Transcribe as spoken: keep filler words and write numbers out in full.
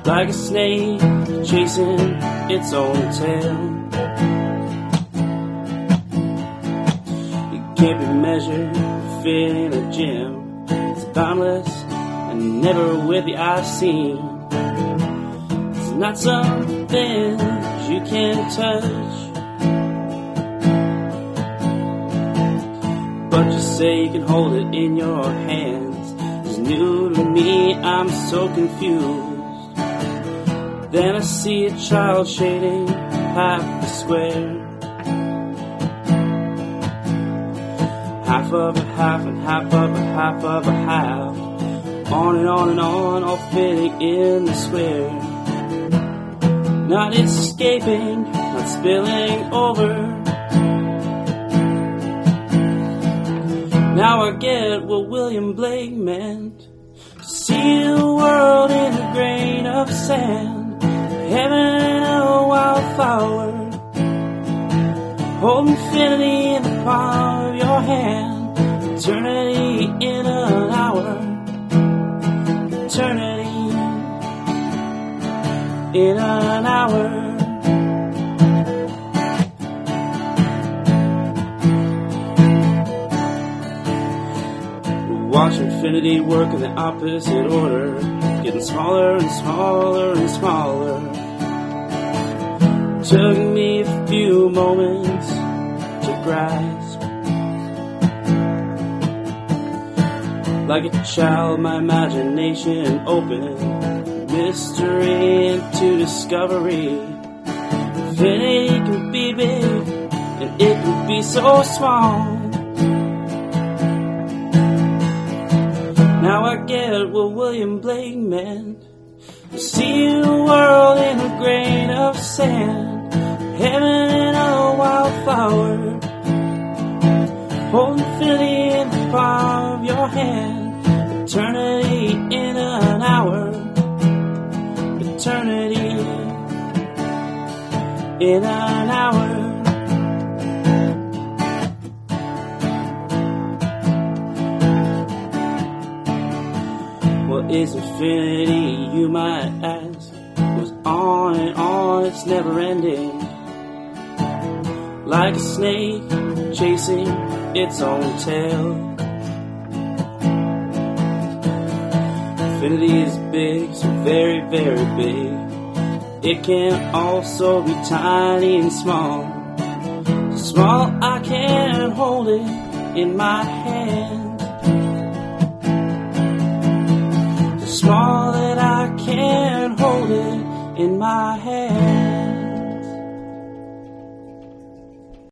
like a snake chasing its own tail. It can't be measured, fit in a gym. It's boundless and never with the eye seen. It's not something you can touch, but you say you can hold it in your hands. It's new to me, I'm so confused. Then I see a child shading half the square, half of a half and half of a half of a half, on and on and on, all fitting in the square. Not escaping, not spilling over. Now I get what William Blake meant. To see the world in a grain of sand, heaven in a wildflower, hold infinity in the palm of your hand, eternity in an hour, eternity in an hour. Watch infinity work in the opposite order, getting smaller and smaller and smaller. Took me a few moments to grasp. Like a child, my imagination opened, mystery into discovery. Infinity can be big, and it can be so small. Now I get what William Blake meant. To see the world in a grain of sand, heaven in a wildflower, hold infinity in the palm of your hand, eternity in an hour, eternity in an hour. What is infinity, you might ask? It goes on and on, it's never ending, like a snake chasing its own tail. Infinity is big, so very, very big. It can also be tiny and small, so small I can't hold it in my hand, small that I can't hold it in my hand.